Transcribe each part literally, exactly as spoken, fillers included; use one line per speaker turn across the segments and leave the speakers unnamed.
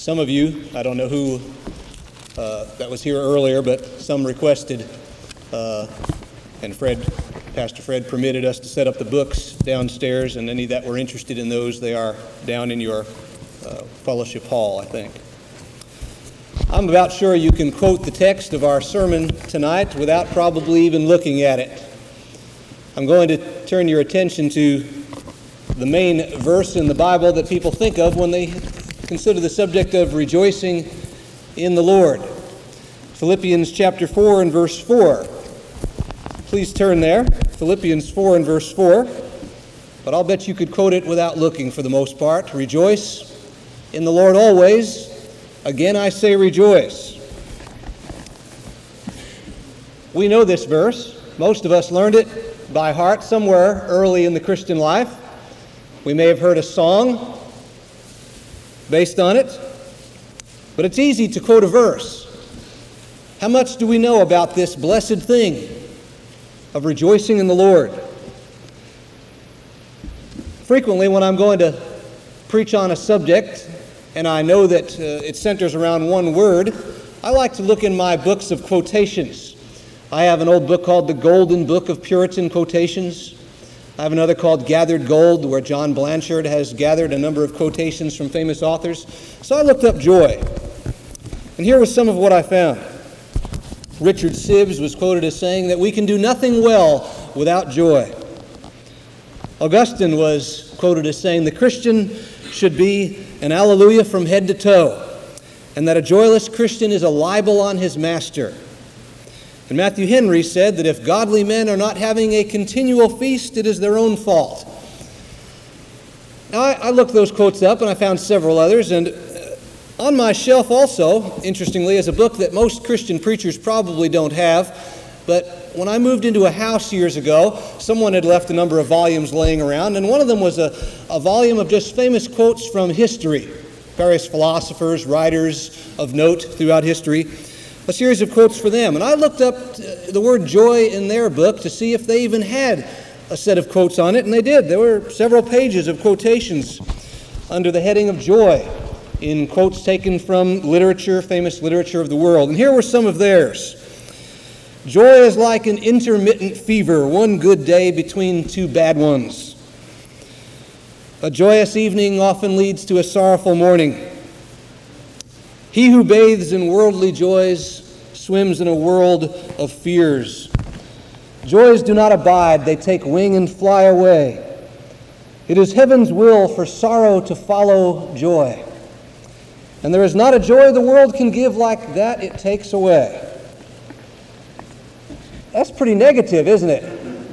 Some of you, I don't know who uh, that was here earlier, but some requested, uh, and Fred, Pastor Fred permitted us to set up the books downstairs, and any that were interested in those, they are down in your uh, fellowship hall, I think. I'm about sure you can quote the text of our sermon tonight without probably even looking at it. I'm going to turn your attention to the main verse in the Bible that people think of when they consider the subject of rejoicing in the Lord. Philippians chapter four and verse four. Please turn there. Philippians four and verse four. But I'll bet you could quote it without looking for the most part. Rejoice in the Lord always. Again I say rejoice. We know this verse. Most of us learned it by heart somewhere early in the Christian life. We may have heard a song based on it, but it's easy to quote a verse. How much do we know about this blessed thing of rejoicing in the Lord? Frequently, when I'm going to preach on a subject, and I know that uh, it centers around one word, I like to look in my books of quotations. I have an old book called The Golden Book of Puritan Quotations. I have another called Gathered Gold, where John Blanchard has gathered a number of quotations from famous authors. So I looked up joy, and here was some of what I found. Richard Sibbes was quoted as saying that we can do nothing well without joy. Augustine was quoted as saying the Christian should be an alleluia from head to toe, and that a joyless Christian is a libel on his master. And Matthew Henry said that if godly men are not having a continual feast, it is their own fault. Now, I, I looked those quotes up, and I found several others, and on my shelf also, interestingly, is a book that most Christian preachers probably don't have, but when I moved into a house years ago, someone had left a number of volumes laying around, and one of them was a, a volume of just famous quotes from history, various philosophers, writers of note throughout history, a series of quotes for them. And I looked up the word joy in their book to see if they even had a set of quotes on it, and they did. There were several pages of quotations under the heading of joy in quotes taken from literature, famous literature of the world. And here were some of theirs. Joy is like an intermittent fever, one good day between two bad ones. A joyous evening often leads to a sorrowful morning. He who bathes in worldly joys swims in a world of fears. Joys do not abide, they take wing and fly away. It is heaven's will for sorrow to follow joy. And there is not a joy the world can give like that it takes away. That's pretty negative, isn't it?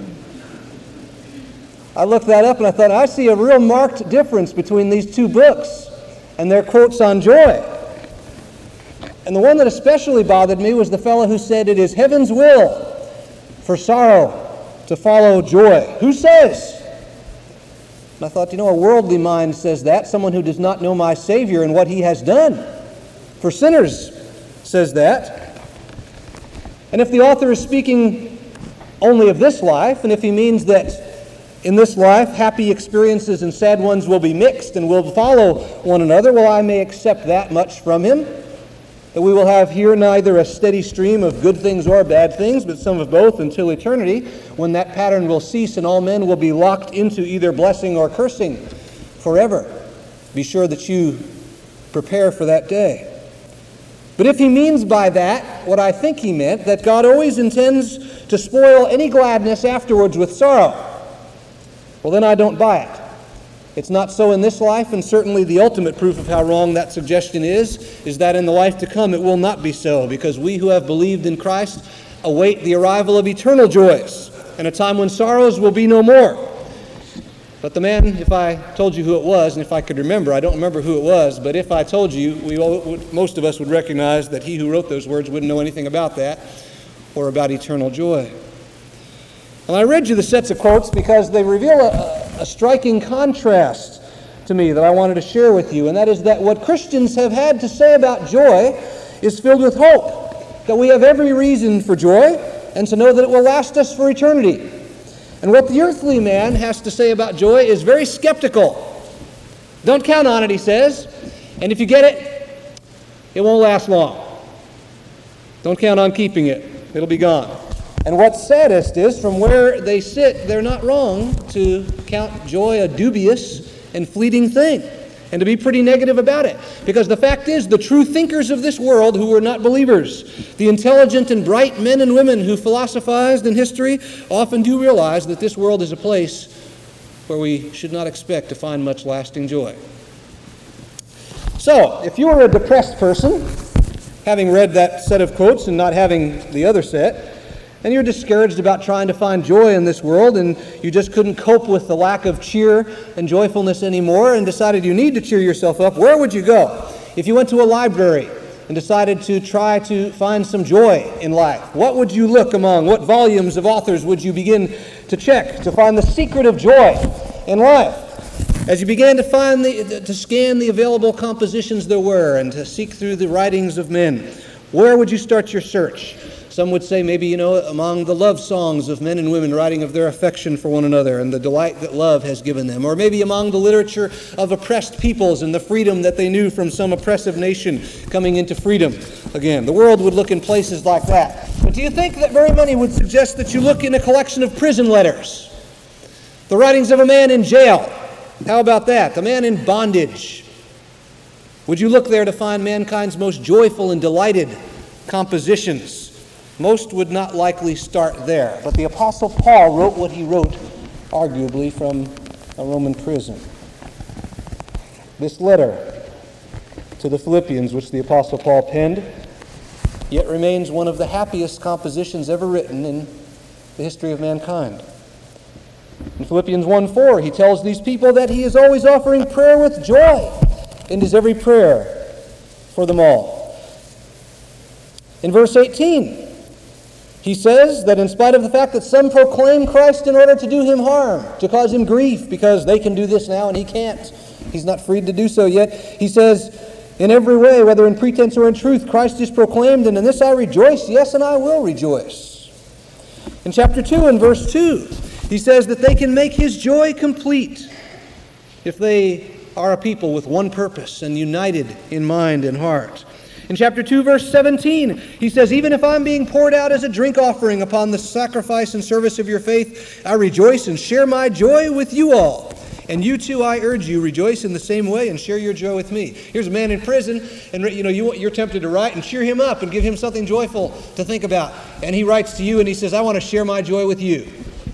I looked that up and I thought, I see a real marked difference between these two books and their quotes on joy. And the one that especially bothered me was the fellow who said, it is heaven's will for sorrow to follow joy. Who says? And I thought, you know, a worldly mind says that. Someone who does not know my Savior and what He has done for sinners says that. And if the author is speaking only of this life, and if he means that in this life happy experiences and sad ones will be mixed and will follow one another, well, I may accept that much from him. That we will have here neither a steady stream of good things or bad things, but some of both until eternity, when that pattern will cease and all men will be locked into either blessing or cursing forever. Be sure that you prepare for that day. But if he means by that what I think he meant, that God always intends to spoil any gladness afterwards with sorrow, well, then I don't buy it. It's not so in this life, and certainly the ultimate proof of how wrong that suggestion is, is that in the life to come it will not be so, because we who have believed in Christ await the arrival of eternal joys, and a time when sorrows will be no more. But the man, if I told you who it was, and if I could remember, I don't remember who it was, but if I told you, we all, most of us would recognize that he who wrote those words wouldn't know anything about that, or about eternal joy. And I read you the sets of quotes because they reveal a, a striking contrast to me that I wanted to share with you, and that is that what Christians have had to say about joy is filled with hope, that we have every reason for joy, and to know that it will last us for eternity. And what the earthly man has to say about joy is very skeptical. Don't count on it, he says, and if you get it, it won't last long. Don't count on keeping it. It'll be gone. And what's saddest is, from where they sit, they're not wrong to count joy a dubious and fleeting thing, and to be pretty negative about it. Because the fact is, the true thinkers of this world who were not believers, the intelligent and bright men and women who philosophized in history, often do realize that this world is a place where we should not expect to find much lasting joy. So, if you were a depressed person, having read that set of quotes and not having the other set, and you're discouraged about trying to find joy in this world, and you just couldn't cope with the lack of cheer and joyfulness anymore, and decided you need to cheer yourself up, where would you go? If you went to a library and decided to try to find some joy in life, what would you look among? What volumes of authors would you begin to check to find the secret of joy in life? As you began to find the, to scan the available compositions there were and to seek through the writings of men, where would you start your search? Some would say maybe, you know, among the love songs of men and women writing of their affection for one another and the delight that love has given them. Or maybe among the literature of oppressed peoples and the freedom that they knew from some oppressive nation coming into freedom again. The world would look in places like that. But do you think that very many would suggest that you look in a collection of prison letters? The writings of a man in jail. How about that? The man in bondage. Would you look there to find mankind's most joyful and delighted compositions? Most would not likely start there, but the Apostle Paul wrote what he wrote, arguably from a Roman prison. This letter to the Philippians, which the Apostle Paul penned, yet remains one of the happiest compositions ever written in the history of mankind. In Philippians one four, he tells these people that he is always offering prayer with joy in his every prayer for them all. In verse eighteen, he says that in spite of the fact that some proclaim Christ in order to do him harm, to cause him grief, because they can do this now and he can't. He's not freed to do so yet. He says, in every way, whether in pretense or in truth, Christ is proclaimed, and in this I rejoice, yes, and I will rejoice. In chapter two and verse two, he says that they can make his joy complete if they are a people with one purpose and united in mind and heart. In chapter two, verse seventeen, he says, even if I'm being poured out as a drink offering upon the sacrifice and service of your faith, I rejoice and share my joy with you all. And you too, I urge you, rejoice in the same way and share your joy with me. Here's a man in prison, and you know you, you're tempted to write and cheer him up and give him something joyful to think about. And he writes to you and he says, I want to share my joy with you.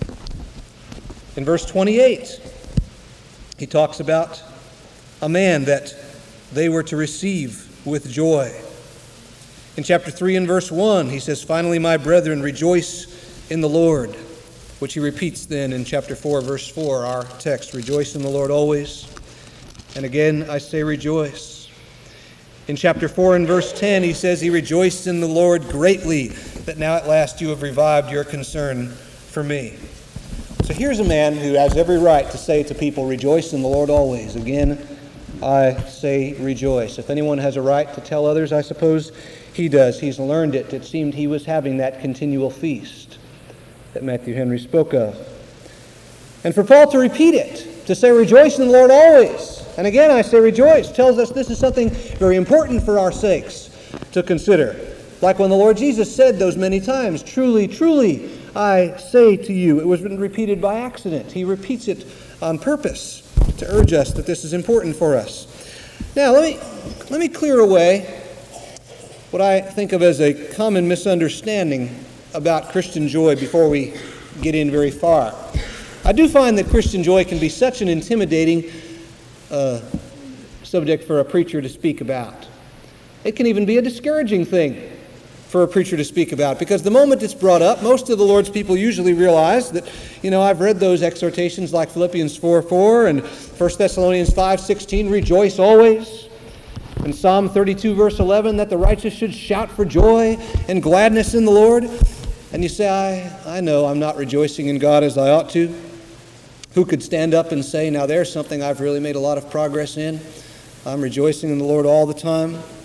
In verse twenty-eight, he talks about a man that they were to receive with joy. In chapter three and verse one, he says, finally, my brethren, rejoice in the Lord, which he repeats then in chapter four, verse four, our text, rejoice in the Lord always. And again, I say rejoice. In chapter four and verse ten, he says, he rejoiced in the Lord greatly, that now at last you have revived your concern for me. So here's a man who has every right to say to people, rejoice in the Lord always. Again, I say rejoice. If anyone has a right to tell others, I suppose he does. He's learned it. It seemed he was having that continual feast that Matthew Henry spoke of. And for Paul to repeat it, to say rejoice in the Lord always, and again I say rejoice, tells us this is something very important for our sakes to consider. Like when the Lord Jesus said those many times, truly, truly, I say to you. It wasn't repeated by accident. He repeats it on purpose to urge us that this is important for us. Now, let me let me clear away what I think of as a common misunderstanding about Christian joy before we get in very far. I do find that Christian joy can be such an intimidating uh, subject for a preacher to speak about. It can even be a discouraging thing for a preacher to speak about, because the moment it's brought up, most of the Lord's people usually realize that, you know, I've read those exhortations like Philippians four four and First Thessalonians five sixteen, rejoice always, and Psalm thirty-two verse eleven, that the righteous should shout for joy and gladness in the Lord. And you say, I, I know I'm not rejoicing in God as I ought to. Who could stand up and say, now there's something I've really made a lot of progress in. I'm rejoicing in the Lord all the time.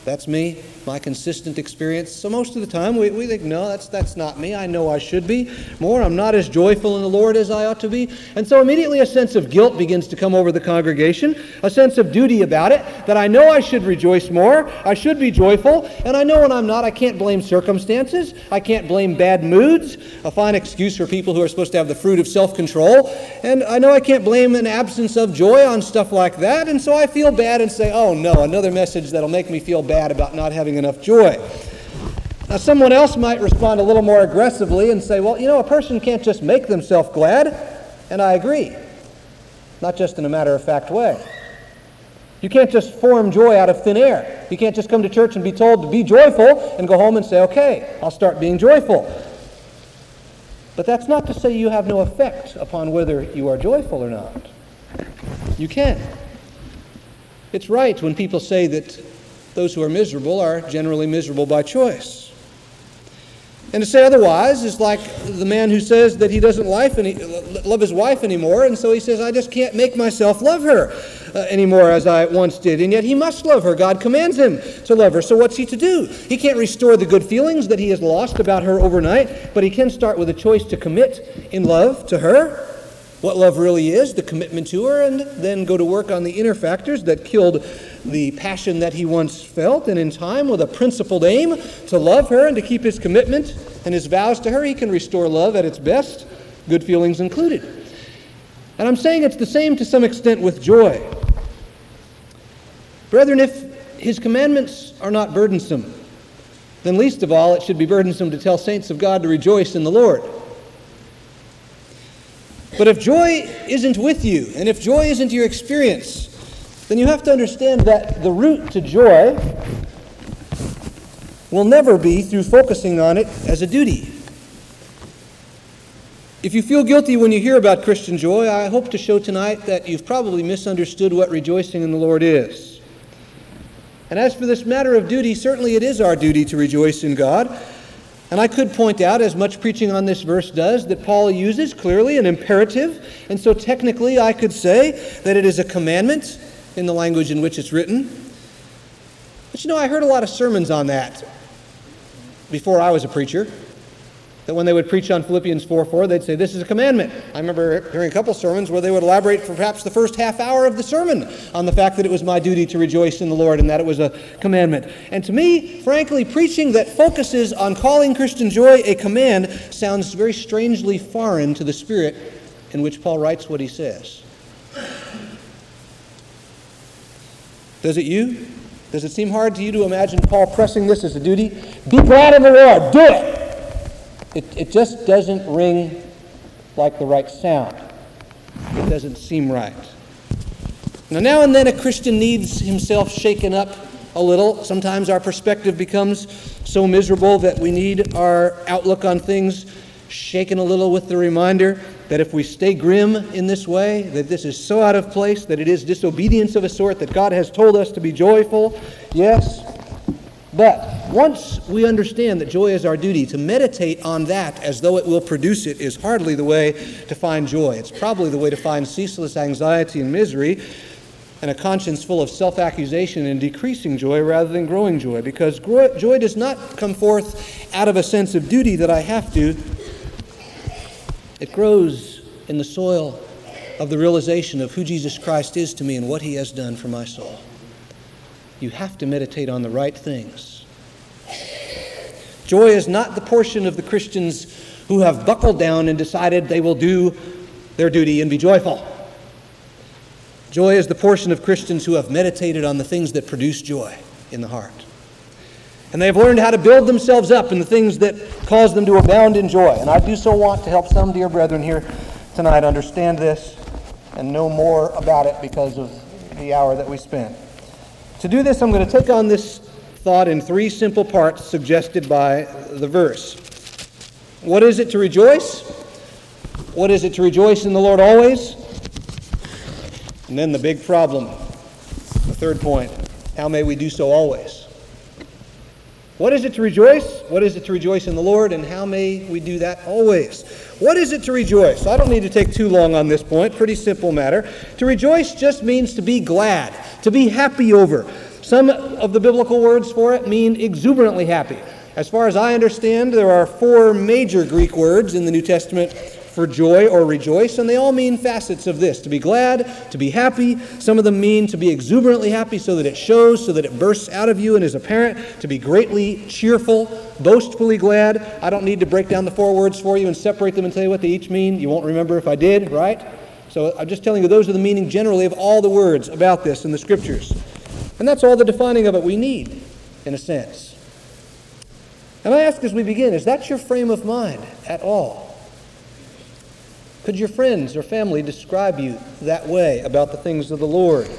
That's me, my consistent experience. So most of the time we, we think, no, that's that's not me. I know I should be more. I'm not as joyful in the Lord as I ought to be. And so immediately a sense of guilt begins to come over the congregation, a sense of duty about it, that I know I should rejoice more, I should be joyful, and I know when I'm not, I can't blame circumstances, I can't blame bad moods, a fine excuse for people who are supposed to have the fruit of self-control, and I know I can't blame an absence of joy on stuff like that, and so I feel bad and say, oh no, another message that'll make me feel bad about not having enough joy. Now, someone else might respond a little more aggressively and say, well, you know, a person can't just make themselves glad, and I agree, not just in a matter-of-fact way. You can't just form joy out of thin air. You can't just come to church and be told to be joyful and go home and say, okay, I'll start being joyful. But that's not to say you have no effect upon whether you are joyful or not. You can. It's right when people say that those who are miserable are generally miserable by choice. And to say otherwise is like the man who says that he doesn't life any, love his wife anymore, and so he says, I just can't make myself love her uh, anymore as I once did. And yet he must love her. God commands him to love her. So what's he to do? He can't restore the good feelings that he has lost about her overnight, but he can start with a choice to commit in love to her, what love really is, the commitment to her, and then go to work on the inner factors that killed the passion that he once felt, and in time, with a principled aim to love her and to keep his commitment and his vows to her, he can restore love at its best, good feelings included. And I'm saying it's the same to some extent with joy. Brethren, if his commandments are not burdensome, then least of all it should be burdensome to tell saints of God to rejoice in the Lord. But if joy isn't with you, and if joy isn't your experience, then you have to understand that the route to joy will never be through focusing on it as a duty. If you feel guilty when you hear about Christian joy, I hope to show tonight that you've probably misunderstood what rejoicing in the Lord is. And as for this matter of duty, certainly it is our duty to rejoice in God. And I could point out, as much preaching on this verse does, that Paul uses clearly an imperative. And so technically I could say that it is a commandment in the language in which it's written. But you know, I heard a lot of sermons on that before I was a preacher, that when they would preach on Philippians four four, they'd say, this is a commandment. I remember hearing a couple sermons where they would elaborate for perhaps the first half hour of the sermon on the fact that it was my duty to rejoice in the Lord and that it was a commandment. And to me, frankly, preaching that focuses on calling Christian joy a command sounds very strangely foreign to the spirit in which Paul writes what he says. Does it you? Does it seem hard to you to imagine Paul pressing this as a duty? Be glad in the Lord. Do it. It, it just doesn't ring like the right sound. It doesn't seem right. Now, now and then a Christian needs himself shaken up a little. Sometimes our perspective becomes so miserable that we need our outlook on things shaken a little with the reminder that if we stay grim in this way, that this is so out of place, that it is disobedience of a sort, that God has told us to be joyful. Yes, but once we understand that joy is our duty, to meditate on that as though it will produce it is hardly the way to find joy. It's probably the way to find ceaseless anxiety and misery and a conscience full of self-accusation and decreasing joy rather than growing joy, because joy does not come forth out of a sense of duty that I have to. It grows in the soil of the realization of who Jesus Christ is to me and what he has done for my soul. You have to meditate on the right things. Joy is not the portion of the Christians who have buckled down and decided they will do their duty and be joyful. Joy is the portion of Christians who have meditated on the things that produce joy in the heart. And they've learned how to build themselves up in the things that cause them to abound in joy. And I do so want to help some dear brethren here tonight understand this and know more about it because of the hour that we spent. To do this, I'm going to take on this thought in three simple parts suggested by the verse. What is it to rejoice? What is it to rejoice in the Lord always? And then the big problem, the third point, how may we do so always? What is it to rejoice? What is it to rejoice in the Lord? And how may we do that always? What is it to rejoice? I don't need to take too long on this point. Pretty simple matter. To rejoice just means to be glad, to be happy over. Some of the biblical words for it mean exuberantly happy. As far as I understand, there are four major Greek words in the New Testament for joy or rejoice, and they all mean facets of this: to be glad, to be happy. Some of them mean to be exuberantly happy so that it shows, so that it bursts out of you and is apparent, to be greatly cheerful, boastfully glad. I don't need to break down the four words for you and separate them and tell you what they each mean. You won't remember if I did, right? So I'm just telling you those are the meaning generally of all the words about this in the Scriptures. And that's all the defining of it we need, in a sense. And I ask as we begin, is that your frame of mind at all? Could your friends or family describe you that way about the things of the Lord?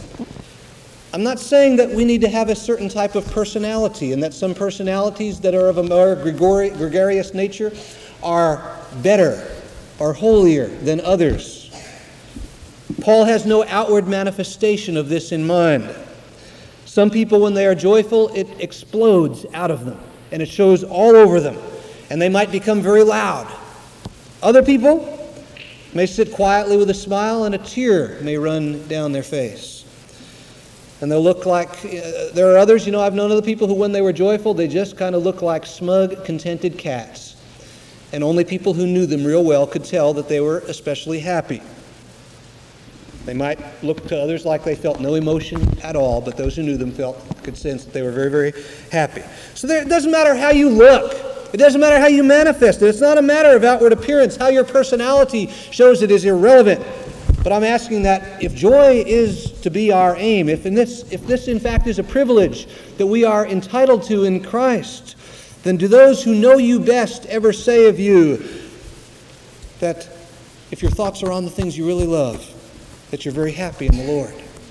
I'm not saying that we need to have a certain type of personality, and that some personalities that are of a more gregori- gregarious nature are better or holier than others. Paul has no outward manifestation of this in mind. Some people, when they are joyful, it explodes out of them, and it shows all over them, and they might become very loud. Other people may sit quietly with a smile, and a tear may run down their face. And they'll look like, uh, there are others, you know, I've known other people who when they were joyful, they just kind of look like smug, contented cats. And only people who knew them real well could tell that they were especially happy. They might look to others like they felt no emotion at all, but those who knew them felt, could sense that they were very, very happy. So there, it doesn't matter how you look. It doesn't matter how you manifest it. It's not a matter of outward appearance. How your personality shows it is irrelevant. But I'm asking that if joy is to be our aim, if in this, if this in fact is a privilege that we are entitled to in Christ, then do those who know you best ever say of you that if your thoughts are on the things you really love, that you're very happy in the Lord?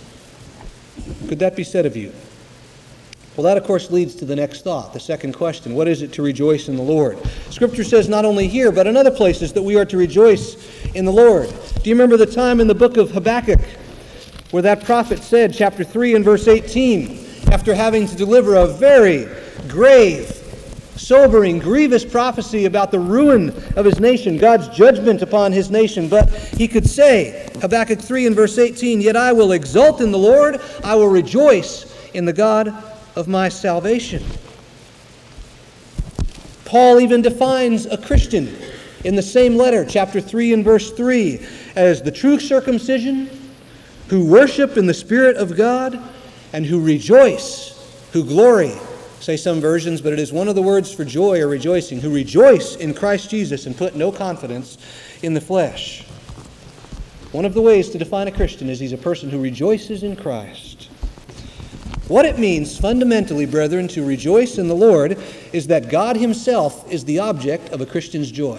Could that be said of you? Well, that, of course, leads to the next thought, the second question. What is it to rejoice in the Lord? Scripture says not only here, but in other places that we are to rejoice in the Lord. Do you remember the time in the book of Habakkuk where that prophet said, chapter three and verse eighteen, after having to deliver a very grave, sobering, grievous prophecy about the ruin of his nation, God's judgment upon his nation, but he could say, Habakkuk three and verse eighteen, "Yet I will exult in the Lord, I will rejoice in the God of my salvation." Paul even defines a Christian in the same letter, chapter three and verse three, as the true circumcision, who worship in the Spirit of God, and who rejoice, who glory, say some versions, but it is one of the words for joy or rejoicing, who rejoice in Christ Jesus and put no confidence in the flesh. One of the ways to define a Christian is he's a person who rejoices in Christ. What it means fundamentally, brethren, to rejoice in the Lord is that God himself is the object of a Christian's joy.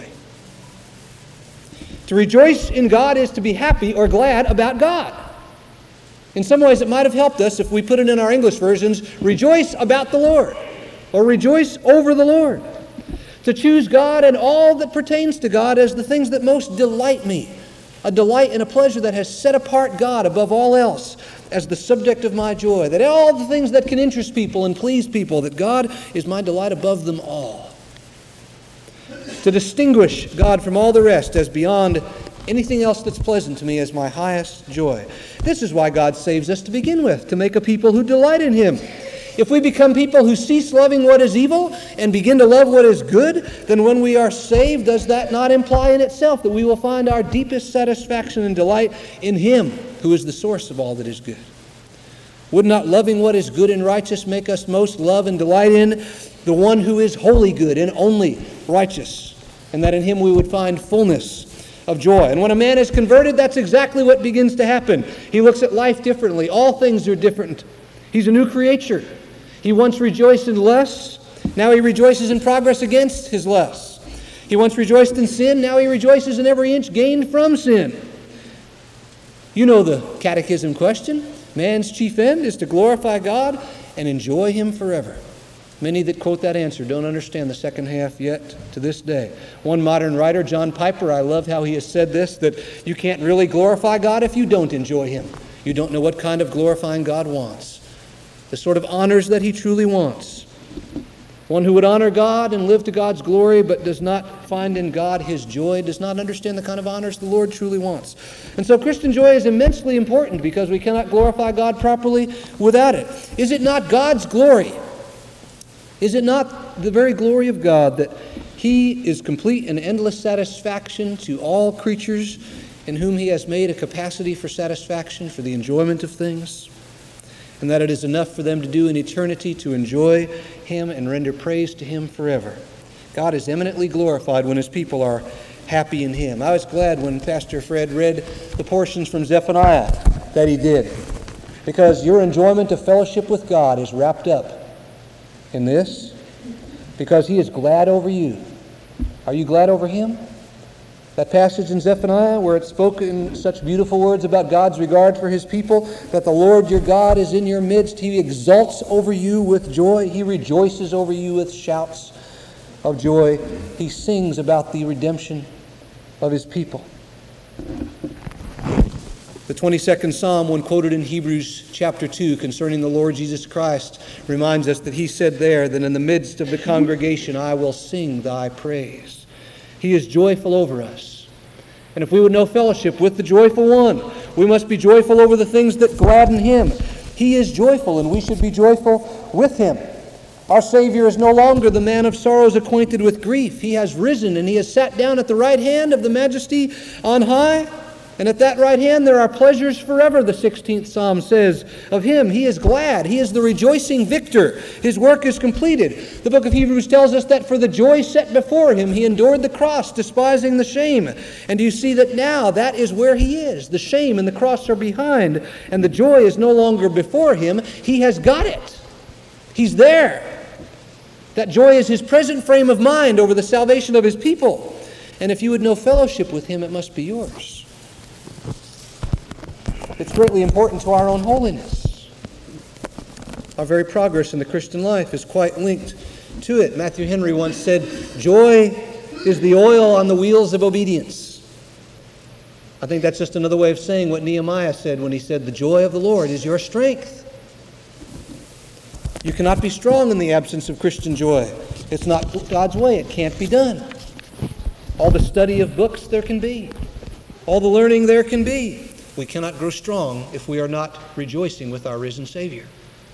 To rejoice in God is to be happy or glad about God. In some ways it might have helped us if we put it in our English versions, rejoice about the Lord, or rejoice over the Lord. To choose God and all that pertains to God as the things that most delight me. A delight and a pleasure that has set apart God above all else as the subject of my joy. That all the things that can interest people and please people, that God is my delight above them all. To distinguish God from all the rest as beyond anything else that's pleasant to me as my highest joy. This is why God saves us to begin with, to make a people who delight in him. If we become people who cease loving what is evil and begin to love what is good, then when we are saved, does that not imply in itself that we will find our deepest satisfaction and delight in him who is the source of all that is good? Would not loving what is good and righteous make us most love and delight in the one who is wholly good and only righteous, and that in him we would find fullness of joy? And when a man is converted, that's exactly what begins to happen. He looks at life differently. All things are different. He's a new creature. He once rejoiced in lust. Now he rejoices in progress against his lust. He once rejoiced in sin. Now he rejoices in every inch gained from sin. You know the catechism question. Man's chief end is to glorify God and enjoy him forever. Many that quote that answer don't understand the second half yet to this day. One modern writer, John Piper, I love how he has said this, that you can't really glorify God if you don't enjoy him. You don't know what kind of glorifying God wants, the sort of honors that he truly wants. One who would honor God and live to God's glory but does not find in God his joy, does not understand the kind of honors the Lord truly wants. And so Christian joy is immensely important because we cannot glorify God properly without it. Is it not God's glory? Is it not the very glory of God that He is complete and endless satisfaction to all creatures in whom He has made a capacity for satisfaction, for the enjoyment of things? And that it is enough for them to do in eternity to enjoy Him and render praise to Him forever. God is eminently glorified when His people are happy in Him. I was glad when Pastor Fred read the portions from Zephaniah that he did, because your enjoyment of fellowship with God is wrapped up in this, because He is glad over you. Are you glad over Him? That passage in Zephaniah where it spoke in such beautiful words about God's regard for His people, that the Lord your God is in your midst. He exults over you with joy. He rejoices over you with shouts of joy. He sings about the redemption of His people. The twenty-second Psalm, one quoted in Hebrews chapter two concerning the Lord Jesus Christ, reminds us that He said there that in the midst of the congregation I will sing Thy praise. He is joyful over us. And if we would know fellowship with the joyful one, we must be joyful over the things that gladden Him. He is joyful, and we should be joyful with Him. Our Savior is no longer the man of sorrows acquainted with grief. He has risen, and He has sat down at the right hand of the Majesty on high. And at that right hand there are pleasures forever, the sixteenth Psalm says of Him. He is glad. He is the rejoicing victor. His work is completed. The book of Hebrews tells us that for the joy set before Him, He endured the cross, despising the shame. And you see that now that is where He is. The shame and the cross are behind, and the joy is no longer before Him. He has got it. He's there. That joy is His present frame of mind over the salvation of His people. And if you would know fellowship with Him, it must be yours. It's greatly important to our own holiness. Our very progress in the Christian life is quite linked to it. Matthew Henry once said, "Joy is the oil on the wheels of obedience." I think that's just another way of saying what Nehemiah said when he said, "The joy of the Lord is your strength." You cannot be strong in the absence of Christian joy. It's not God's way. It can't be done. All the study of books there can be, all the learning there can be, we cannot grow strong if we are not rejoicing with our risen Savior.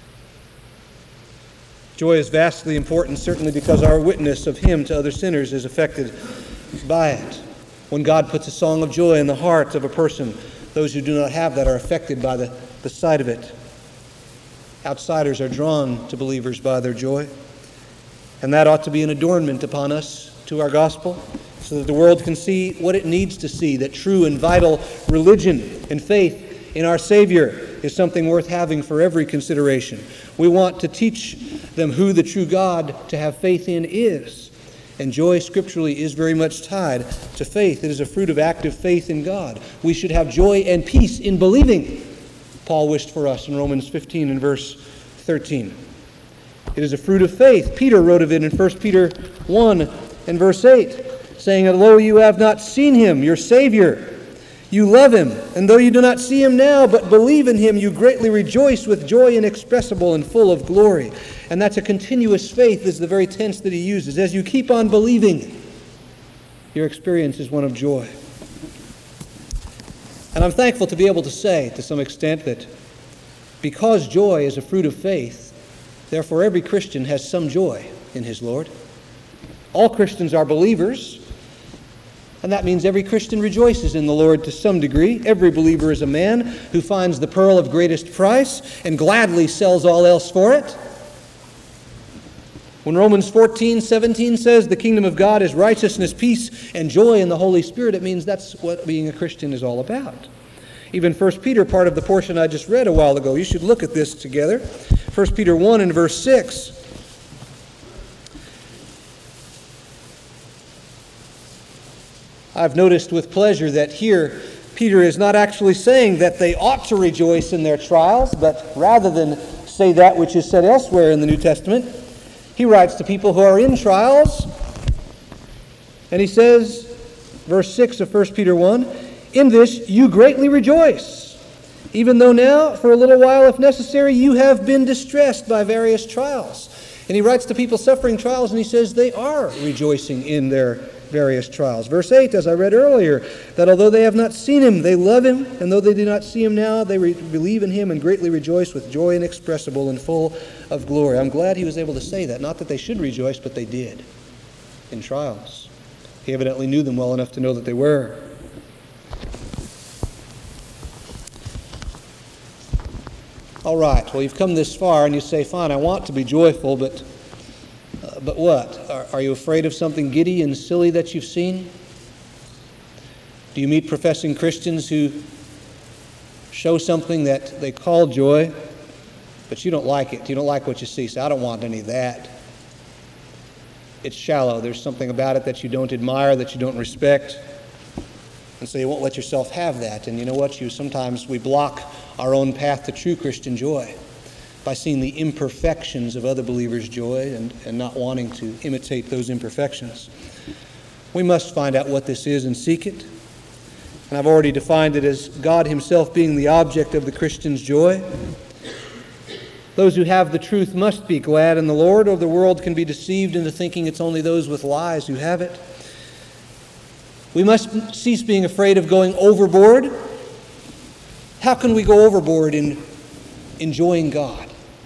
Joy is vastly important, certainly because our witness of Him to other sinners is affected by it. When God puts a song of joy in the heart of a person, those who do not have that are affected by the, the sight of it. Outsiders are drawn to believers by their joy. And that ought to be an adornment upon us to our gospel, so that the world can see what it needs to see, that true and vital religion and faith in our Savior is something worth having for every consideration. We want to teach them who the true God to have faith in is. And joy scripturally is very much tied to faith. It is a fruit of active faith in God. We should have joy and peace in believing, Paul wished for us in Romans fifteen and verse thirteen. It is a fruit of faith. Peter wrote of it in First Peter one and verse eight, saying, "Although you have not seen Him, your Savior, you love Him, and though you do not see Him now, but believe in Him, you greatly rejoice with joy inexpressible and full of glory." And that's a continuous faith, is the very tense that he uses. As you keep on believing, your experience is one of joy. And I'm thankful to be able to say, to some extent, that because joy is a fruit of faith, therefore every Christian has some joy in his Lord. All Christians are believers, and that means every Christian rejoices in the Lord to some degree. Every believer is a man who finds the pearl of greatest price and gladly sells all else for it. When Romans fourteen seventeen says the kingdom of God is righteousness, peace, and joy in the Holy Spirit, it means that's what being a Christian is all about. Even First Peter, part of the portion I just read a while ago, you should look at this together. First Peter one and verse six. I've noticed with pleasure that here Peter is not actually saying that they ought to rejoice in their trials, but rather than say that which is said elsewhere in the New Testament, he writes to people who are in trials, and he says, verse six of First Peter one, "In this you greatly rejoice, even though now, for a little while if necessary, you have been distressed by various trials." And he writes to people suffering trials, and he says they are rejoicing in their various trials. Verse eight, as I read earlier, that although they have not seen him, they love him, and though they do not see him now, they re- believe in him and greatly rejoice with joy inexpressible and full of glory. I'm glad he was able to say that. Not that they should rejoice, but they did in trials. He evidently knew them well enough to know that they were. All right, well, you've come this far, and you say, fine, I want to be joyful, but uh, but what? Are, are you afraid of something giddy and silly that you've seen? Do you meet professing Christians who show something that they call joy, but you don't like it? You don't like what you see, so I don't want any of that. It's shallow. There's something about it that you don't admire, that you don't respect, and so you won't let yourself have that. And you know what? You sometimes we block our own path to true Christian joy by seeing the imperfections of other believers' joy and, and not wanting to imitate those imperfections. We must find out what this is and seek it. And I've already defined it as God himself being the object of the Christian's joy. Those who have the truth must be glad in the Lord, or the world can be deceived into thinking it's only those with lies who have it. We must cease being afraid of going overboard. How can we go overboard in enjoying God?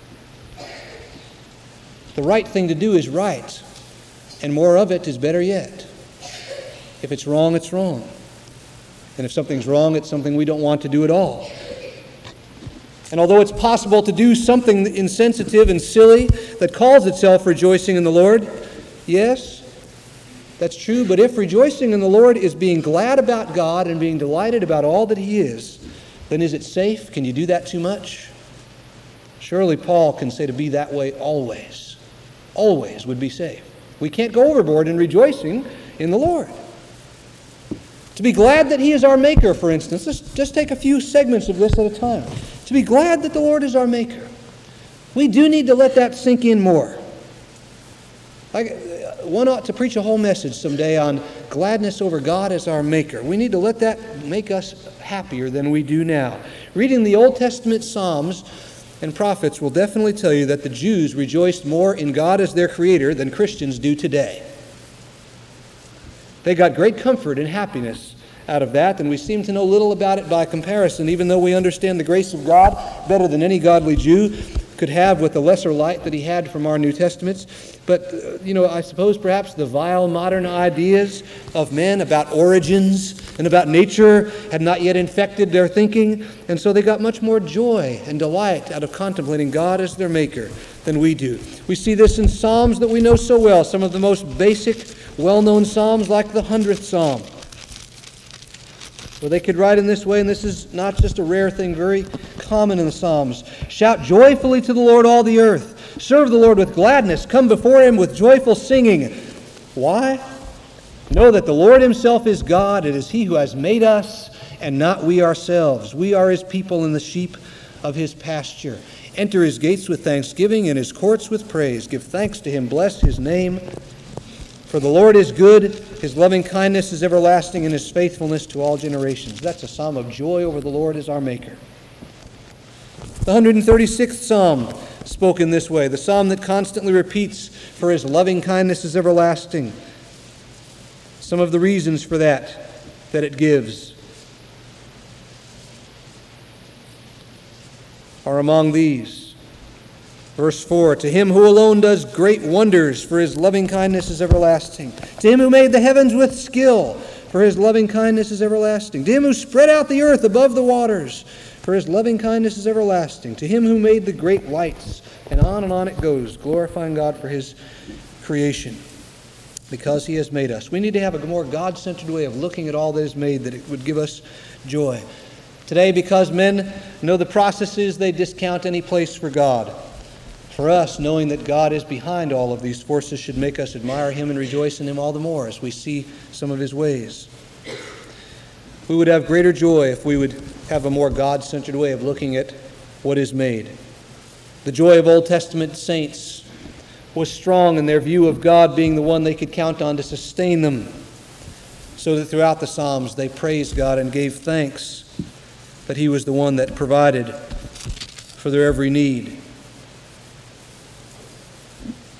The right thing to do is right, and more of it is better yet. If it's wrong, it's wrong. And if something's wrong, it's something we don't want to do at all. And although it's possible to do something insensitive and silly that calls itself rejoicing in the Lord, yes, that's true, but if rejoicing in the Lord is being glad about God and being delighted about all that he is, then is it safe? Can you do that too much? Surely Paul can say to be that way always. Always would be safe. We can't go overboard in rejoicing in the Lord. To be glad that he is our maker, for instance, let's just take a few segments of this at a time. To be glad that the Lord is our maker. We do need to let that sink in more. Like, one ought to preach a whole message someday on gladness over God as our maker. We need to let that make us happier than we do now. Reading the Old Testament Psalms and prophets will definitely tell you that the Jews rejoiced more in God as their creator than Christians do today. They got great comfort and happiness out of that, and we seem to know little about it by comparison, even though we understand the grace of God better than any godly Jew could have with the lesser light that he had from our New Testaments. But, uh, you know, I suppose perhaps the vile modern ideas of men about origins and about nature had not yet infected their thinking, and so they got much more joy and delight out of contemplating God as their maker than we do. We see this in Psalms that we know so well, some of the most basic, well-known Psalms like the hundredth Psalm. Well, they could write in this way, and this is not just a rare thing, very common in the Psalms. Shout joyfully to the Lord, all the earth. Serve the Lord with gladness. Come before him with joyful singing. Why? Know that the Lord himself is God. It is he who has made us, and not we ourselves. We are his people and the sheep of his pasture. Enter his gates with thanksgiving and his courts with praise. Give thanks to him. Bless his name. For the Lord is good, his loving kindness is everlasting, and his faithfulness to all generations. That's a psalm of joy over the Lord as our maker. The one hundred thirty-sixth Psalm, spoken this way, the psalm that constantly repeats, for his loving kindness is everlasting. Some of the reasons for that, that it gives, are among these. Verse four, to him who alone does great wonders, for his loving kindness is everlasting. To him who made the heavens with skill, for his loving kindness is everlasting. To him who spread out the earth above the waters, for his loving kindness is everlasting. To him who made the great lights, and on and on it goes, glorifying God for his creation, because he has made us. We need to have a more God-centered way of looking at all that is made, that it would give us joy. Today, because men know the processes, they discount any place for God. For us, knowing that God is behind all of these forces should make us admire him and rejoice in him all the more as we see some of his ways. We would have greater joy if we would have a more God-centered way of looking at what is made. The joy of Old Testament saints was strong in their view of God being the one they could count on to sustain them, so that throughout the Psalms they praised God and gave thanks that he was the one that provided for their every need.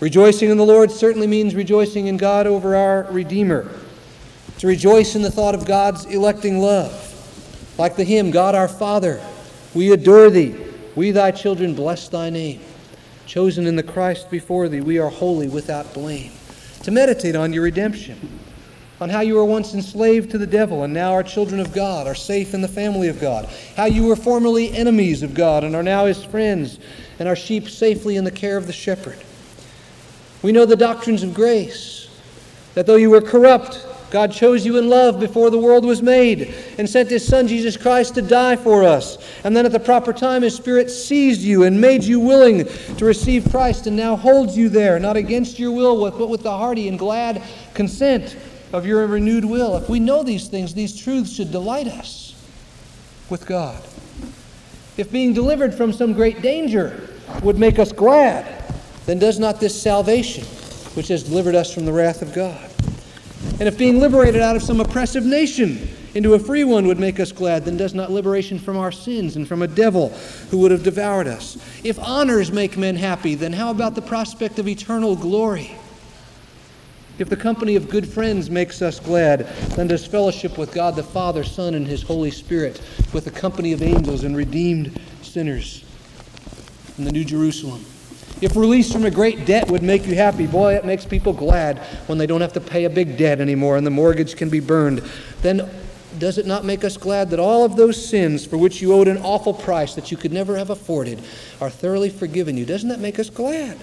Rejoicing in the Lord certainly means rejoicing in God over our Redeemer. To rejoice in the thought of God's electing love. Like the hymn, God our Father, we adore Thee. We Thy children bless Thy name. Chosen in the Christ before Thee, we are holy without blame. To meditate on your redemption. On how you were once enslaved to the devil and now are children of God, are safe in the family of God. How you were formerly enemies of God and are now His friends and are sheep safely in the care of the shepherd. We know the doctrines of grace, that though you were corrupt, God chose you in love before the world was made and sent His Son, Jesus Christ, to die for us. And then at the proper time, His Spirit seized you and made you willing to receive Christ and now holds you there, not against your will, but with the hearty and glad consent of your renewed will. If we know these things, these truths should delight us with God. If being delivered from some great danger would make us glad, then does not this salvation, which has delivered us from the wrath of God? And if being liberated out of some oppressive nation into a free one would make us glad, then does not liberation from our sins and from a devil who would have devoured us? If honors make men happy, then how about the prospect of eternal glory? If the company of good friends makes us glad, then does fellowship with God the Father, Son, and His Holy Spirit, with the company of angels and redeemed sinners in the New Jerusalem. If release from a great debt would make you happy, boy, it makes people glad when they don't have to pay a big debt anymore and the mortgage can be burned. Then does it not make us glad that all of those sins for which you owed an awful price that you could never have afforded are thoroughly forgiven you? Doesn't that make us glad?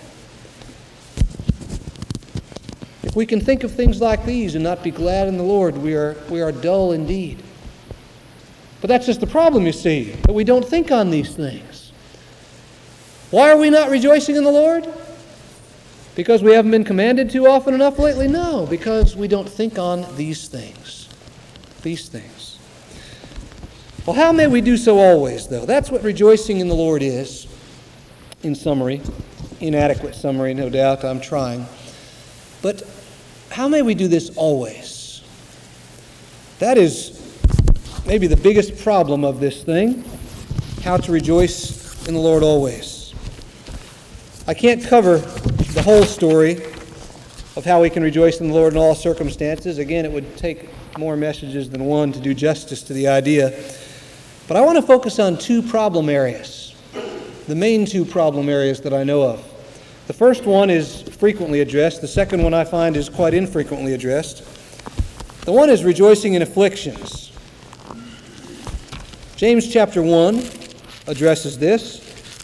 If we can think of things like these and not be glad in the Lord, we are, we are dull indeed. But that's just the problem, you see, that we don't think on these things. Why are we not rejoicing in the Lord? Because we haven't been commanded to often enough lately? No, because we don't think on these things. These things. Well, how may we do so always, though? That's what rejoicing in the Lord is, in summary. Inadequate summary, no doubt. I'm trying. But how may we do this always? That is maybe the biggest problem of this thing, how to rejoice in the Lord always. I can't cover the whole story of how we can rejoice in the Lord in all circumstances. Again, it would take more messages than one to do justice to the idea. But I want to focus on two problem areas, the main two problem areas that I know of. The first one is frequently addressed. The second one I find is quite infrequently addressed. The one is rejoicing in afflictions. James chapter one addresses this.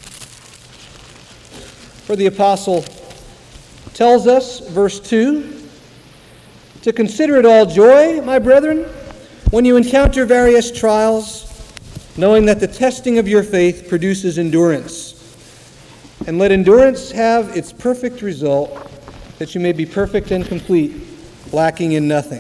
For the apostle tells us, verse two, to consider it all joy, my brethren, when you encounter various trials, knowing that the testing of your faith produces endurance. And let endurance have its perfect result, that you may be perfect and complete, lacking in nothing.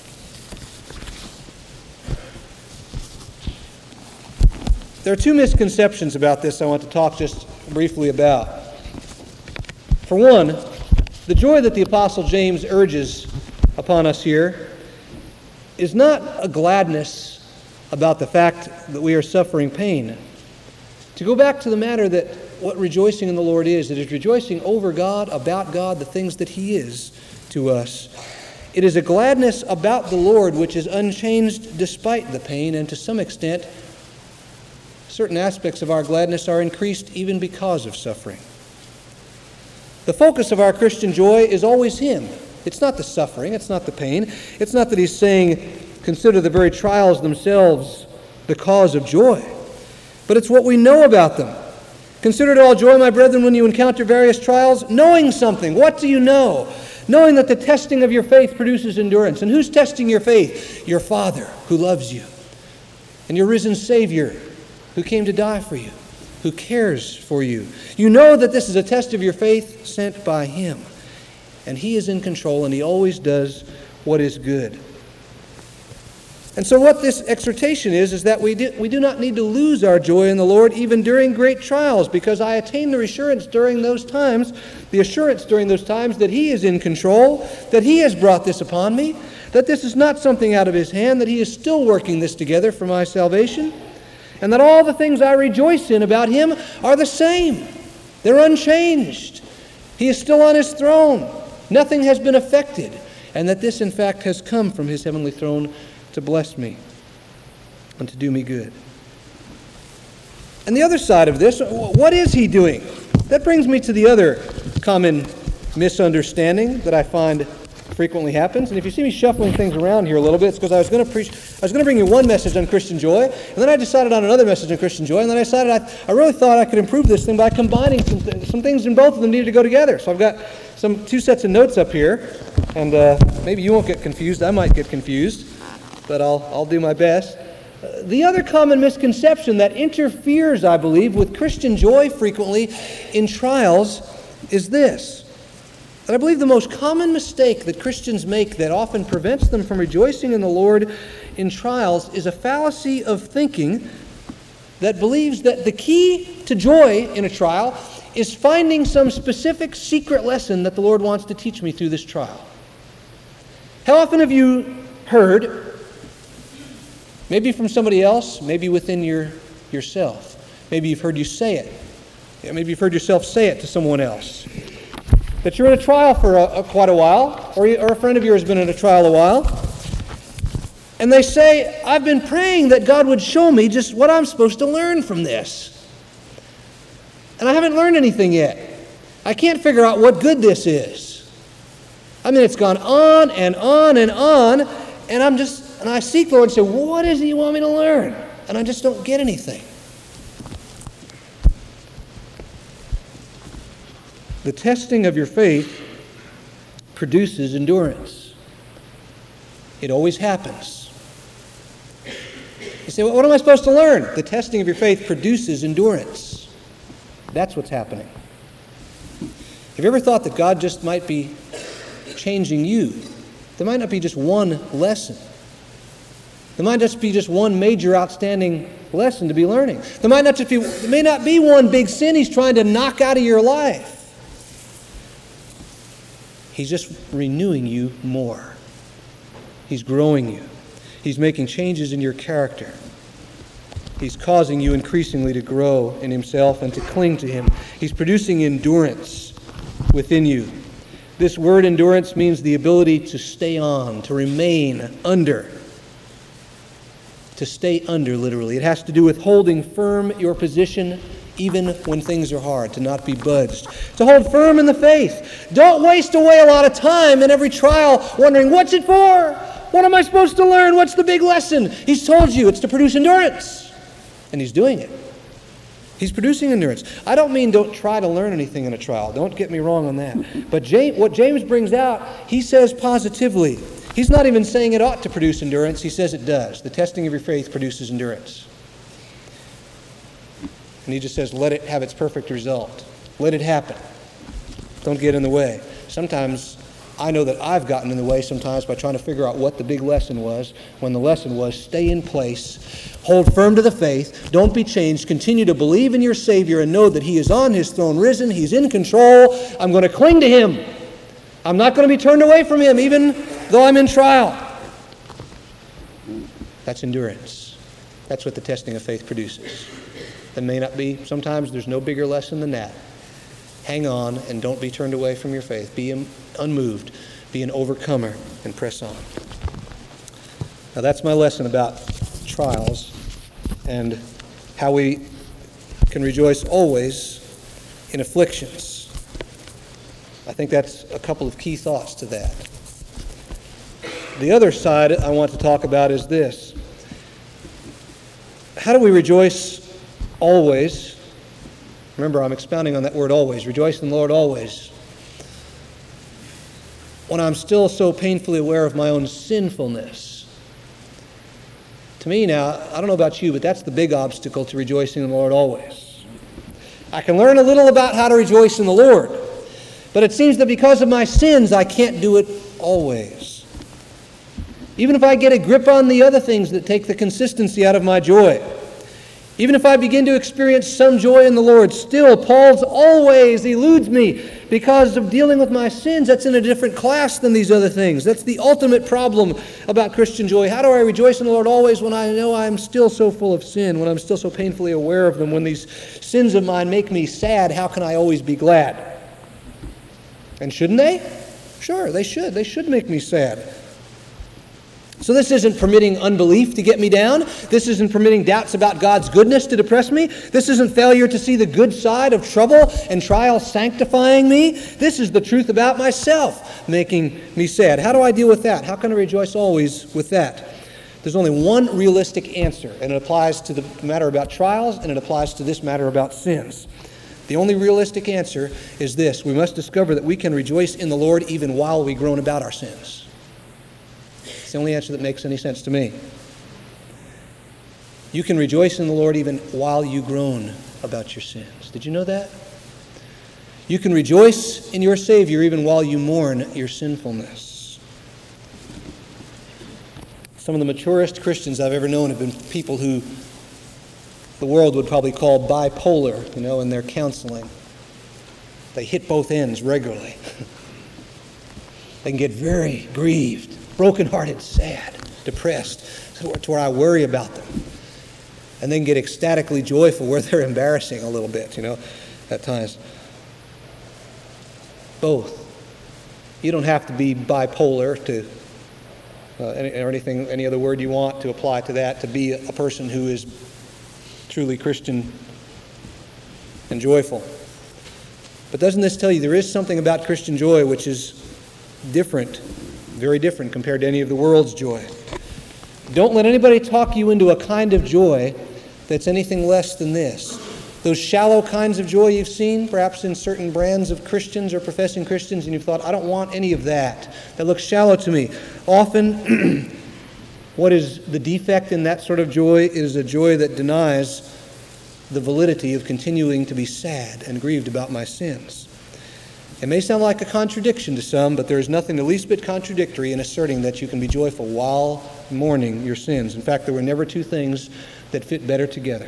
There are two misconceptions about this I want to talk just briefly about. For one, the joy that the Apostle James urges upon us here is not a gladness about the fact that we are suffering pain. To go back to the matter that what rejoicing in the Lord is, it is rejoicing over God, about God, the things that He is to us. It is a gladness about the Lord which is unchanged despite the pain, and to some extent, certain aspects of our gladness are increased even because of suffering. The focus of our Christian joy is always Him. It's not the suffering, it's not the pain. It's not that He's saying, consider the very trials themselves the cause of joy. But it's what we know about them. Consider it all joy, my brethren, when you encounter various trials, knowing something. What do you know? Knowing that the testing of your faith produces endurance. And who's testing your faith? Your Father, who loves you. And your risen Savior, who came to die for you, who cares for you. You know that this is a test of your faith sent by Him. And He is in control, and He always does what is good. And so what this exhortation is, is that we do, we do not need to lose our joy in the Lord even during great trials, because I attain the assurance during those times, the assurance during those times that He is in control, that He has brought this upon me, that this is not something out of His hand, that He is still working this together for my salvation, and that all the things I rejoice in about Him are the same. They're unchanged. He is still on his throne. Nothing has been affected. And that this, in fact, has come from his heavenly throne to bless me and to do me good. And the other side of this, what is he doing? That brings me to the other common misunderstanding that I find frequently happens. And if you see me shuffling things around here a little bit, it's because I was going to preach, I was going to bring you one message on Christian joy, and then I decided on another message on Christian joy, and then I decided I, I really thought I could improve this thing by combining some, th- some things, and both of them needed to go together. So I've got some two sets of notes up here, and uh, maybe you won't get confused. I might get confused, but I'll I'll do my best. Uh, the other common misconception that interferes, I believe, with Christian joy frequently in trials is this. And I believe the most common mistake that Christians make that often prevents them from rejoicing in the Lord in trials is a fallacy of thinking that believes that the key to joy in a trial is finding some specific secret lesson that the Lord wants to teach me through this trial. How often have you heard, maybe from somebody else, maybe within your yourself, maybe you've heard you say it, maybe you've heard yourself say it to someone else, that you're in a trial for a, a, quite a while, or, you, or a friend of yours has been in a trial a while, and they say, I've been praying that God would show me just what I'm supposed to learn from this. And I haven't learned anything yet. I can't figure out what good this is. I mean, it's gone on and on and on, and I'm just, and I seek the Lord and say, well, what is it you want me to learn? And I just don't get anything. The testing of your faith produces endurance. It always happens. You say, well, what am I supposed to learn? The testing of your faith produces endurance. That's what's happening. Have you ever thought that God just might be changing you? There might not be just one lesson. There might just be just one major outstanding lesson to be learning. There might not just be, there may not be one big sin He's trying to knock out of your life. He's just renewing you more. He's growing you. He's making changes in your character. He's causing you increasingly to grow in Himself and to cling to Him. He's producing endurance within you. This word endurance means the ability to stay on, to remain under. To stay under, literally. It has to do with holding firm your position even when things are hard, to not be budged. To hold firm in the faith. Don't waste away a lot of time in every trial wondering, what's it for? What am I supposed to learn? What's the big lesson? He's told you it's to produce endurance. And He's doing it. He's producing endurance. I don't mean don't try to learn anything in a trial. Don't get me wrong on that. But James, what James brings out, he says positively. He's not even saying it ought to produce endurance. He says it does. The testing of your faith produces endurance. And he just says, let it have its perfect result. Let it happen. Don't get in the way. Sometimes, I know that I've gotten in the way sometimes by trying to figure out what the big lesson was, when the lesson was stay in place, hold firm to the faith, don't be changed, continue to believe in your Savior and know that He is on His throne risen, He's in control, I'm going to cling to Him. I'm not going to be turned away from Him even though I'm in trial. That's endurance. That's what the testing of faith produces. There may not be, sometimes there's no bigger lesson than that. Hang on and don't be turned away from your faith. Be unmoved. Be an overcomer and press on. Now that's my lesson about trials and how we can rejoice always in afflictions. I think that's a couple of key thoughts to that. The other side I want to talk about is this. How do we rejoice always? Remember, I'm expounding on that word always. Rejoice in the Lord always. When I'm still so painfully aware of my own sinfulness. To me now, I don't know about you, but that's the big obstacle to rejoicing in the Lord always. I can learn a little about how to rejoice in the Lord, but it seems that because of my sins, I can't do it always. Even if I get a grip on the other things that take the consistency out of my joy, even if I begin to experience some joy in the Lord, still Paul's always eludes me because of dealing with my sins. That's in a different class than these other things. That's the ultimate problem about Christian joy. How do I rejoice in the Lord always when I know I'm still so full of sin, when I'm still so painfully aware of them, when these sins of mine make me sad? How can I always be glad? And shouldn't they? Sure, they should. They should make me sad. So this isn't permitting unbelief to get me down. This isn't permitting doubts about God's goodness to depress me. This isn't failure to see the good side of trouble and trial sanctifying me. This is the truth about myself making me sad. How do I deal with that? How can I rejoice always with that? There's only one realistic answer, and it applies to the matter about trials, and it applies to this matter about sins. The only realistic answer is this: we must discover that we can rejoice in the Lord even while we groan about our sins. It's the only answer that makes any sense to me. You can rejoice in the Lord even while you groan about your sins. Did you know that? You can rejoice in your Savior even while you mourn your sinfulness. Some of the maturest Christians I've ever known have been people who the world would probably call bipolar, you know, in their counseling. They hit both ends regularly. They can get very grieved, brokenhearted, sad, depressed, to where I worry about them. And then get ecstatically joyful where they're embarrassing a little bit, you know, at times. Both. You don't have to be bipolar to, uh, any, or anything, any other word you want to apply to that, to be a person who is truly Christian and joyful. But doesn't this tell you there is something about Christian joy which is different, very different compared to any of the world's joy? Don't let anybody talk you into a kind of joy that's anything less than this. Those shallow kinds of joy you've seen, perhaps in certain brands of Christians or professing Christians, and you've thought, I don't want any of that. That looks shallow to me. Often, what is the defect in that sort of joy is a joy that denies the validity of continuing to be sad and grieved about my sins. It may sound like a contradiction to some, but there is nothing the least bit contradictory in asserting that you can be joyful while mourning your sins. In fact, there were never two things that fit better together.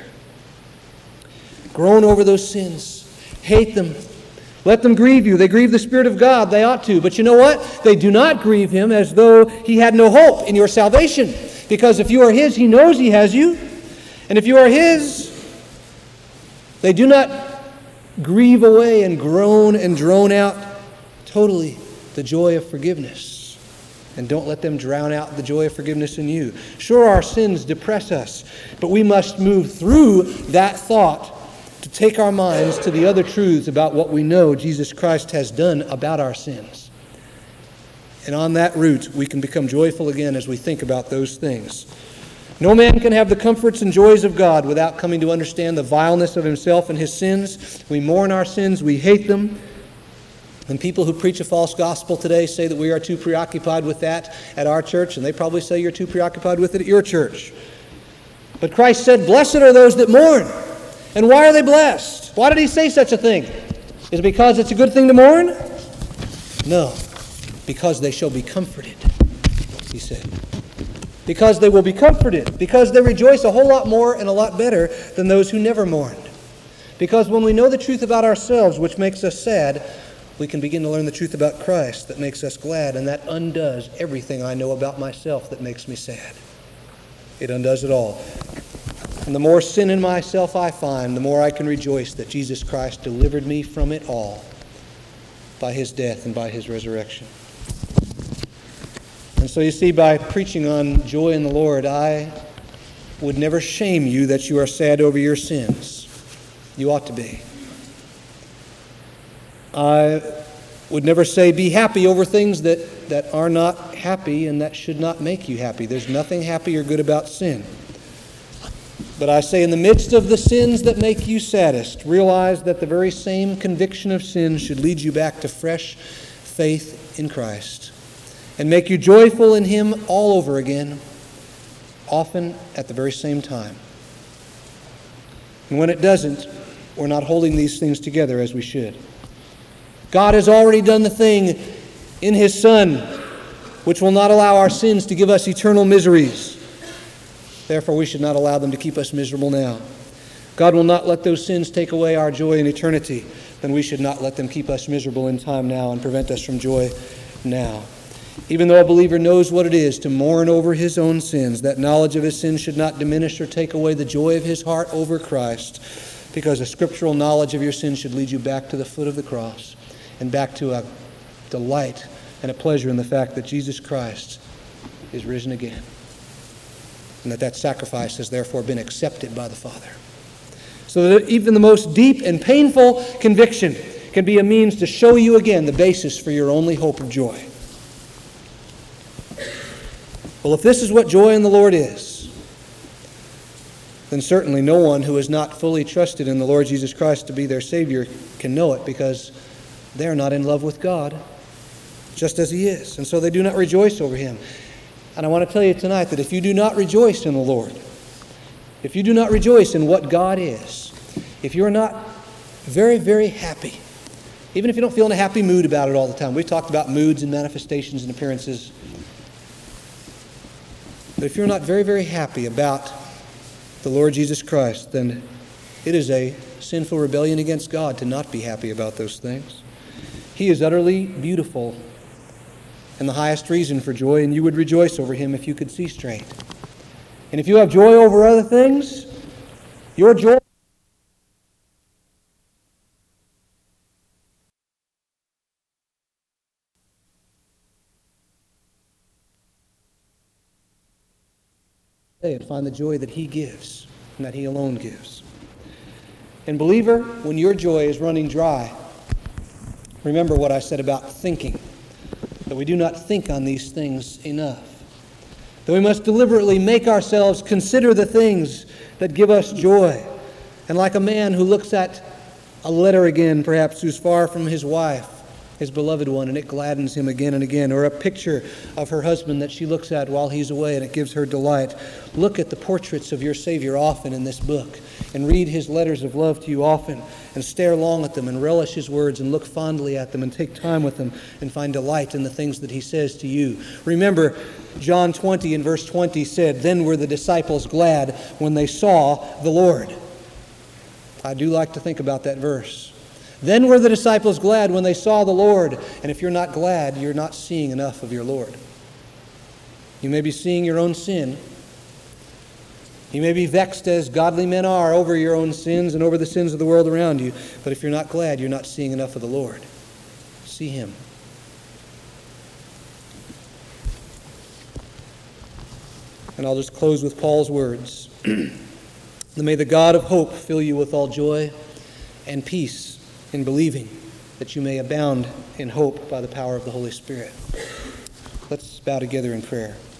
Groan over those sins. Hate them. Let them grieve you. They grieve the Spirit of God. They ought to. But you know what? They do not grieve Him as though He had no hope in your salvation. Because if you are His, He knows He has you. And if you are His, they do not grieve away and groan and drone out totally the joy of forgiveness. And don't let them drown out the joy of forgiveness in you. Sure, our sins depress us, but we must move through that thought to take our minds to the other truths about what we know Jesus Christ has done about our sins. And on that route, we can become joyful again as we think about those things. No man can have the comforts and joys of God without coming to understand the vileness of himself and his sins. We mourn our sins, we hate them. And people who preach a false gospel today say that we are too preoccupied with that at our church, and they probably say you're too preoccupied with it at your church. But Christ said, blessed are those that mourn. And why are they blessed? Why did He say such a thing? Is it because it's a good thing to mourn? No, because they shall be comforted, He said. Because they will be comforted. Because they rejoice a whole lot more and a lot better than those who never mourned. Because when we know the truth about ourselves, which makes us sad, we can begin to learn the truth about Christ that makes us glad, and that undoes everything I know about myself that makes me sad. It undoes it all. And the more sin in myself I find, the more I can rejoice that Jesus Christ delivered me from it all by His death and by His resurrection. And so you see, by preaching on joy in the Lord, I would never shame you that you are sad over your sins. You ought to be. I would never say be happy over things that, that are not happy and that should not make you happy. There's nothing happy or good about sin. But I say in the midst of the sins that make you saddest, realize that the very same conviction of sin should lead you back to fresh faith in Christ and make you joyful in Him all over again, often at the very same time. And when it doesn't, we're not holding these things together as we should. God has already done the thing in His Son, which will not allow our sins to give us eternal miseries. Therefore, we should not allow them to keep us miserable now. God will not let those sins take away our joy in eternity. Then we should not let them keep us miserable in time now and prevent us from joy now. Even though a believer knows what it is to mourn over his own sins, that knowledge of his sins should not diminish or take away the joy of his heart over Christ, because a scriptural knowledge of your sins should lead you back to the foot of the cross and back to a delight and a pleasure in the fact that Jesus Christ is risen again, and that that sacrifice has therefore been accepted by the Father. So that even the most deep and painful conviction can be a means to show you again the basis for your only hope of joy. Well, if this is what joy in the Lord is, then certainly no one who has not fully trusted in the Lord Jesus Christ to be their Savior can know it, because they are not in love with God, just as He is. And so they do not rejoice over Him. And I want to tell you tonight that if you do not rejoice in the Lord, if you do not rejoice in what God is, if you're not very, very happy, even if you don't feel in a happy mood about it all the time. We've talked about moods and manifestations and appearances. But if you're not very, very happy about the Lord Jesus Christ, then it is a sinful rebellion against God to not be happy about those things. He is utterly beautiful and the highest reason for joy, and you would rejoice over Him if you could see straight. And if you have joy over other things, your joy and find the joy that He gives and that He alone gives. And believer, when your joy is running dry, remember what I said about thinking, that we do not think on these things enough, that we must deliberately make ourselves consider the things that give us joy. And like a man who looks at a letter again, perhaps, who's far from his wife, his beloved one, and it gladdens him again and again, or a picture of her husband that she looks at while he's away and it gives her delight. Look at the portraits of your Savior often in this book, and read His letters of love to you often, and stare long at them and relish His words and look fondly at them and take time with them and find delight in the things that He says to you. Remember, John twenty and verse twenty said, "Then were the disciples glad when they saw the Lord." I do like to think about that verse. Then were the disciples glad when they saw the Lord. And if you're not glad, you're not seeing enough of your Lord. You may be seeing your own sin. You may be vexed, as godly men are, over your own sins and over the sins of the world around you. But if you're not glad, you're not seeing enough of the Lord. See Him. And I'll just close with Paul's words. May the God of hope fill you with all joy and peace in believing, that you may abound in hope by the power of the Holy Spirit. Let's bow together in prayer.